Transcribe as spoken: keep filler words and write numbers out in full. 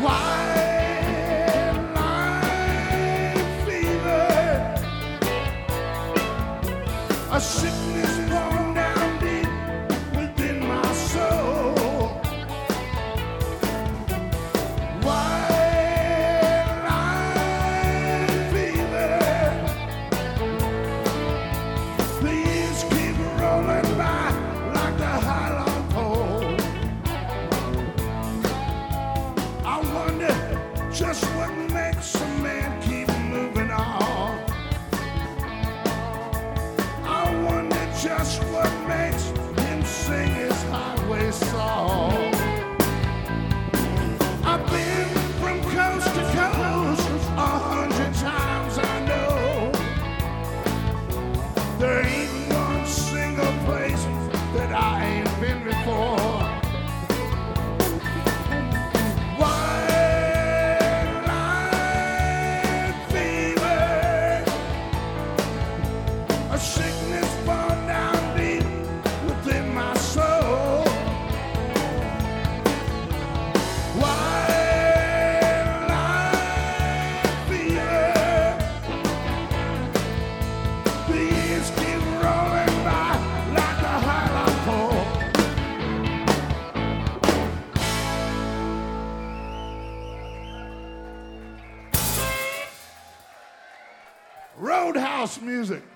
A sickness born down deep within my soul. White line fever. The years keep rolling by like the Highland pole. I wonder just what makes a man keep moving on. Just what makes him sing his highway song. I've been from coast to coast a hundred times, I know. There ain't one single place that I ain't been before. White line fever, a sickness born my soul. White line fever. The years keep rolling by like a Highland pole. Roadhouse music.